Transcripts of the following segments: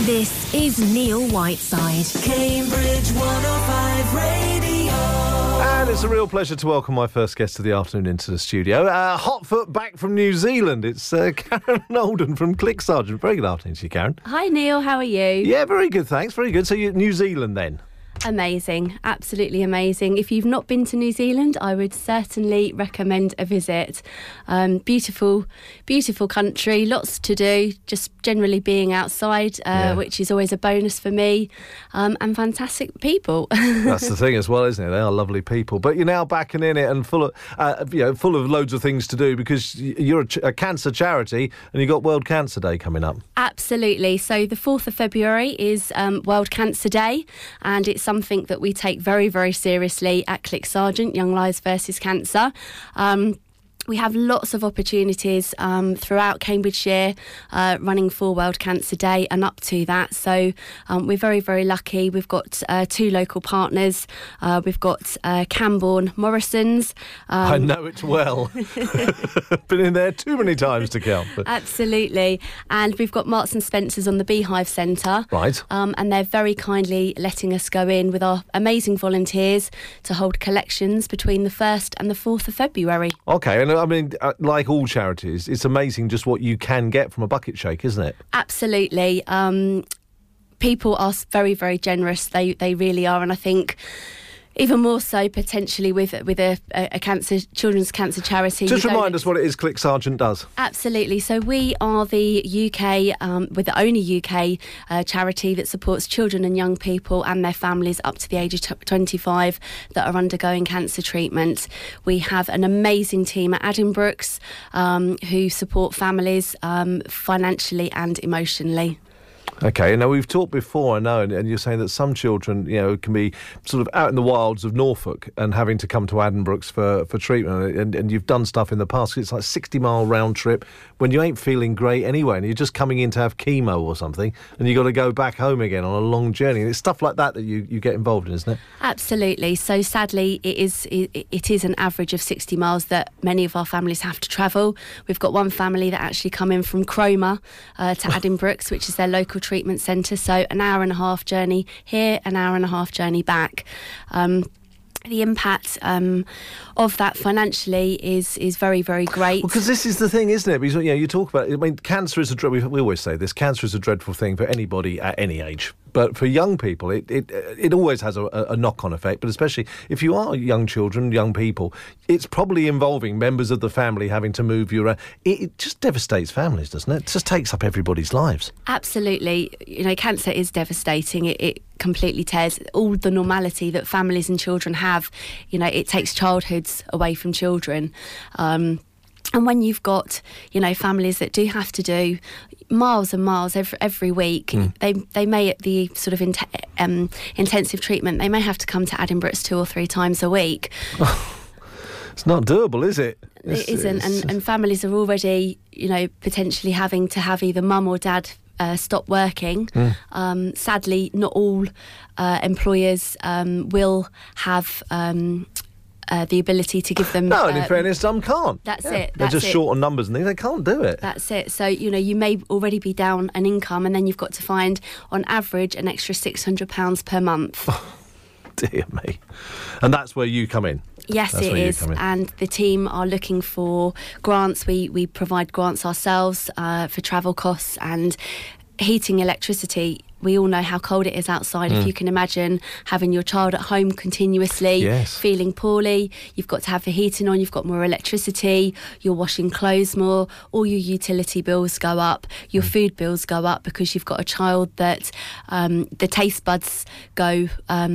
This is Neil Whiteside, Cambridge 105 Radio. And it's a real pleasure to welcome my first guest of the afternoon into the studio. Hotfoot back from New Zealand. It's Karen Nolden from Clicks-Sargent. Very good afternoon to you, Karen. Hi, Neil. How are you? Yeah, very good, thanks. Very good. So you're New Zealand then? Amazing. Absolutely amazing. If you've not been to New Zealand, I would certainly recommend a visit. Beautiful, beautiful country. Lots to do. Just generally being outside, which is always a bonus for me. And fantastic people. That's the thing as well, isn't it? They are lovely people. But you're now back and in it and full of loads of things to do because you're a cancer charity and you've got World Cancer Day coming up. Absolutely. So the 4th of February is World Cancer Day, and it's something that we take very, very seriously at Clicks-Sargent, Young Lives versus Cancer. We have lots of opportunities throughout Cambridgeshire running for World Cancer Day and up to that. So we're very, very lucky. We've got 2 local partners. We've got Camborne Morrison's. I know it well. Been in there too many times to count. But... Absolutely. And we've got Marks and Spencer's on the Beehive Centre. Right. And they're very kindly letting us go in with our amazing volunteers to hold collections between the 1st and the 4th of February. OK, and I mean, like all charities, it's amazing just what you can get from a bucket shake, isn't it? Absolutely. People are very, very generous. They really are. And I think even more so potentially with a children's cancer charity. Just remind us what it is Clicks-Sargent does. Absolutely. So we are the UK, we're the only UK charity that supports children and young people and their families up to the age of 25 that are undergoing cancer treatment. We have an amazing team at Addenbrooke's who support families financially and emotionally. OK, now we've talked before, I know, and you're saying that some children, can be sort of out in the wilds of Norfolk and having to come to Addenbrooke's for treatment, and you've done stuff in the past. It's like a 60-mile round trip when you ain't feeling great anyway, and you're just coming in to have chemo or something, and you've got to go back home again on a long journey. And it's stuff like that you get involved in, isn't it? Absolutely. So sadly, it is an average of 60 miles that many of our families have to travel. We've got one family that actually come in from Cromer to Addenbrooke's, which is their local treatment centre, so an hour and a half journey here, an hour and a half journey back. The impact of that financially is very, very great. Because this is the thing, isn't it? Because you talk about it. I mean, cancer is we always say this. Cancer is a dreadful thing for anybody at any age. But for young people, it always has a knock-on effect. But especially if you are young children, young people, it's probably involving members of the family having to move you around. It just devastates families, doesn't it? It just takes up everybody's lives. Absolutely. Cancer is devastating. It completely tears all the normality that families and children have. It takes childhoods away from children. And when you've got, families that do have to do miles and miles every week, they may, at the sort of intensive treatment, they may have to come to Addenbrooke's 2 or 3 times a week. It's not doable, is it? It isn't. And families are already, potentially having to have either mum or dad stop working. Sadly, not all employers will have the ability to give them... No, and in fairness, some can't. That's it. They're just short on numbers and things. They can't do it. That's it. So, you may already be down an income and then you've got to find, on average, an extra £600 per month. Oh, dear me. And that's where you come in. Yes, it is. And the team are looking for grants. We provide grants ourselves for travel costs and heating, electricity. We all know how cold it is outside. If you can imagine having your child at home continuously, feeling poorly, you've got to have the heating on, you've got more electricity, you're washing clothes more, all your utility bills go up, your food bills go up because you've got a child that the taste buds go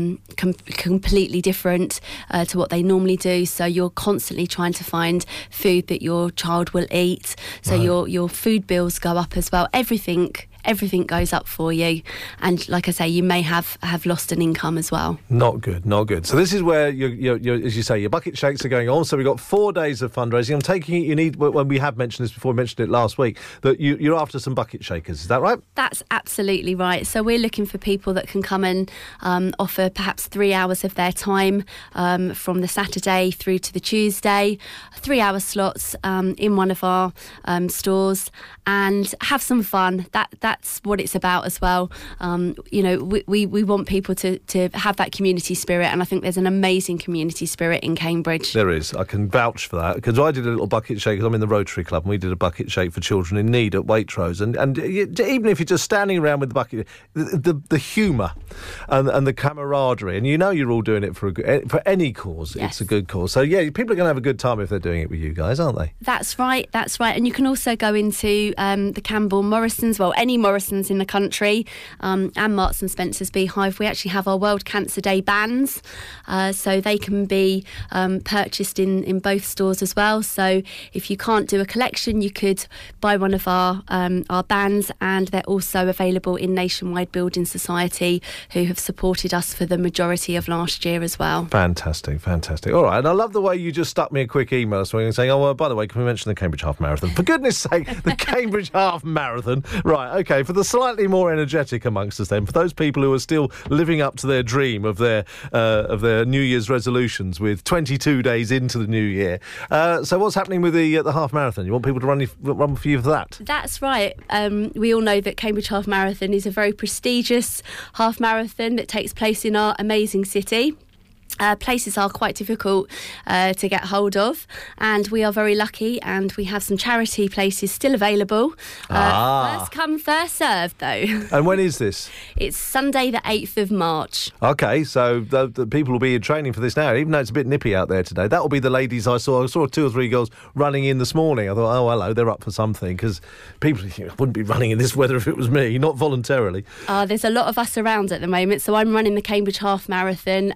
completely different to what they normally do. So you're constantly trying to find food that your child will eat. So your food bills go up as well. Everything goes up for you, and like I say, you may have lost an income as well. Not good. So this is where you're, as you say, your bucket shakes are going on. So we've got 4 days of fundraising. I'm taking it you need, when we have mentioned this before, we mentioned it last week, that you're after some bucket shakers. Is that right? That's absolutely right. So we're looking for people that can come and offer perhaps 3 hours of their time from the Saturday through to the Tuesday, 3-hour slots in one of our stores, and have some fun. that's what it's about as well. We want people to have that community spirit, and I think there's an amazing community spirit in Cambridge. There is. I can vouch for that, because I did a little bucket shake, because I'm in the Rotary Club, and we did a bucket shake for children in need at Waitrose, and even if you're just standing around with the bucket, the humour and the camaraderie, and you're all doing it for any cause. Yes. It's a good cause. So yeah, people are going to have a good time if they're doing it with you guys, aren't they? That's right. And you can also go into the Campbell Morrisons, well, any Morrisons in the country, and Marks and Spencer's Beehive. We actually have our World Cancer Day bands, so they can be purchased in both stores as well. So if you can't do a collection, you could buy one of our bands, and they're also available in Nationwide Building Society, who have supported us for the majority of last year as well. Fantastic. All right, and I love the way you just stuck me a quick email this morning saying, by the way, can we mention the Cambridge Half Marathon? For goodness sake, the Cambridge Half Marathon. Right, OK, for the slightly more energetic amongst us then, for those people who are still living up to their dream of their New Year's resolutions with 22 days into the new year. So what's happening with the Half Marathon? You want people to run for you for that? That's right. We all know that Cambridge Half Marathon is a very prestigious half marathon that takes place in our amazing city. Places are quite difficult to get hold of, and we are very lucky, and we have some charity places still available. First come, first served, though. And when is this? It's Sunday the 8th of March. OK, so the people will be in training for this now, even though it's a bit nippy out there today. That will be the ladies I saw. I saw 2 or 3 girls running in this morning. I thought, oh, hello, they're up for something, because people wouldn't be running in this weather if it was me, not voluntarily. There's a lot of us around at the moment, so I'm running the Cambridge Half Marathon.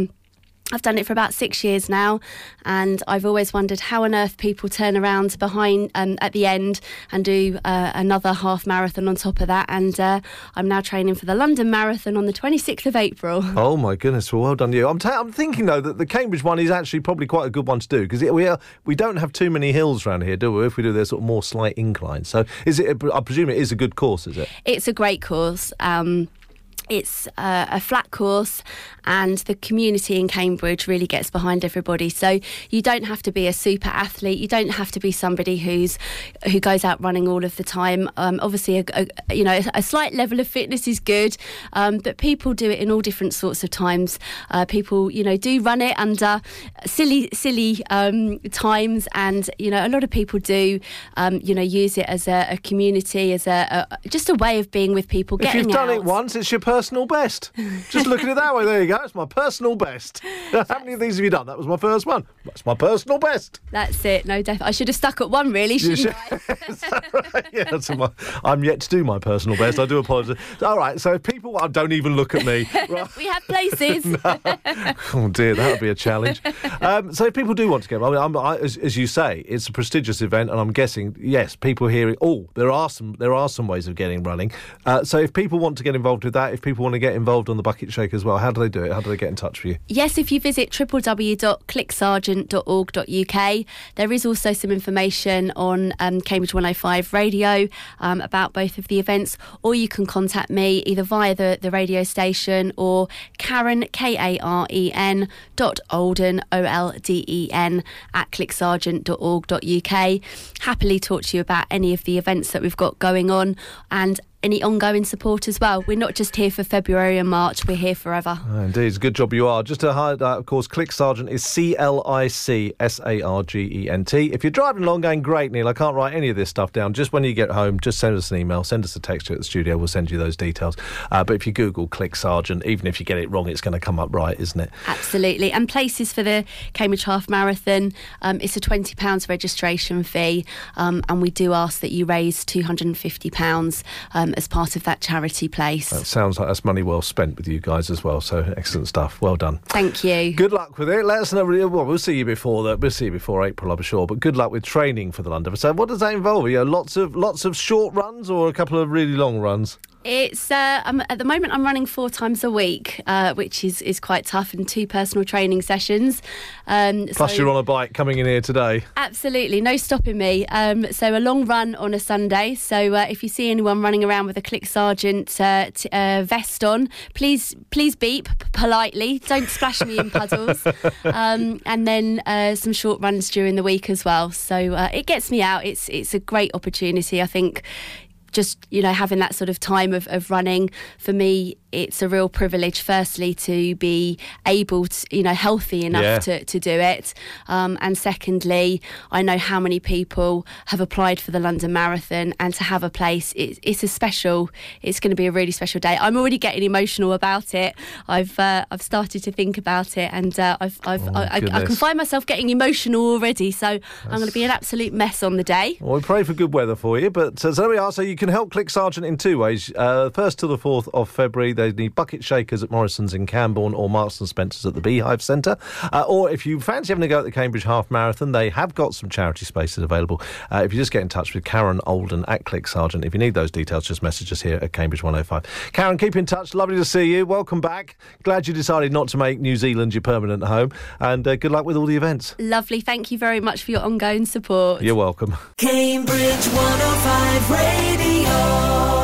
I've done it for about 6 years now, and I've always wondered how on earth people turn around behind at the end and do another half marathon on top of that. And I'm now training for the London Marathon on the 26th of April. Oh my goodness! Well done you. I'm thinking though that the Cambridge one is actually probably quite a good one to do, because we don't have too many hills around here, do we? If we do, there's sort of more slight inclines. So I presume it is a good course, is it? It's a great course. It's a flat course, and the community in Cambridge really gets behind everybody. So you don't have to be a super athlete. You don't have to be somebody who goes out running all of the time. Obviously, a slight level of fitness is good, but people do it in all different sorts of times. People, do run it under silly times, and a lot of people do, use it as a community, as just a way of being with people. If you've done it once, it's your personal best. Just look at it that way. There you go. It's my personal best. How many of these have you done? That was my first one. That's my personal best. That's it. No, definitely. I should have stuck at one, really, shouldn't I? Is that right? Yeah, I'm yet to do my personal best. I do apologise. All right, so if people... don't even look at me. Right. We have places. No. Oh, dear, that would be a challenge. So if people do want to get... as you say, it's a prestigious event, and I'm guessing, yes, people hearing, there are some ways of getting running. So if people want to get involved with that, if people want to get involved on the bucket shake as well, how do they do it? How do they get in touch with you? Yes, if you visit www.clicksargent.org.uk, there is also some information on Cambridge 105 radio about both of the events, or you can contact me either via the radio station, or Karen, Karen, .olden, OLDEN, @clicksargent.org.uk. Happily talk to you about any of the events that we've got going on, and any ongoing support as well. We're not just here for February and March, we're here forever. Oh, indeed, it's a good job you are. Just to highlight that, of course, Click Sargent is CLICSARGENT. If you're driving along going, great, Neil, I can't write any of this stuff down, just when you get home, just send us an email, send us a text here at the studio, we'll send you those details. But if you Google Click Sargent, even if you get it wrong, it's going to come up right, isn't it? Absolutely. And places for the Cambridge Half Marathon, it's a £20 registration fee, and we do ask that you raise £250 as part of that charity place. That sounds like that's money well spent with you guys as well, so excellent stuff. Well done. Thank you. Good luck with it. Let us know. Well, we'll see you before that. We'll see you before April, I'm sure, but good luck with training for the London. So what does that involve? Lots of short runs, or a couple of really long runs? It's at the moment I'm running 4 times a week, which is quite tough, and 2 personal training sessions. Plus you're on a bike coming in here today. Absolutely, no stopping me. So a long run on a Sunday. So if you see anyone running around with a Click Sargent vest on, please beep politely. Don't splash me in puddles. And then some short runs during the week as well. So it gets me out. It's a great opportunity, I think. just, having that sort of time of running, for me, it's a real privilege, firstly, to be able to, healthy enough to do it. And secondly, I know how many people have applied for the London Marathon, and to have a place, it's going to be a really special day. I'm already getting emotional about it. I've started to think about it, and I can find myself getting emotional already. So I'm going to be an absolute mess on the day. Well, we pray for good weather for you. But so there we are. So you can help Click Sergeant in two ways. 1st to the 4th of February, they need bucket shakers at Morrison's in Cambourne or Marks and Spencer's at the Beehive Centre. Or if you fancy having a go at the Cambridge Half Marathon, they have got some charity spaces available. If you just get in touch with Karen Alden at Click Sergeant, if you need those details, just message us here at Cambridge 105. Karen, keep in touch. Lovely to see you. Welcome back. Glad you decided not to make New Zealand your permanent home. And good luck with all the events. Lovely. Thank you very much for your ongoing support. You're welcome. Cambridge 105 Radio.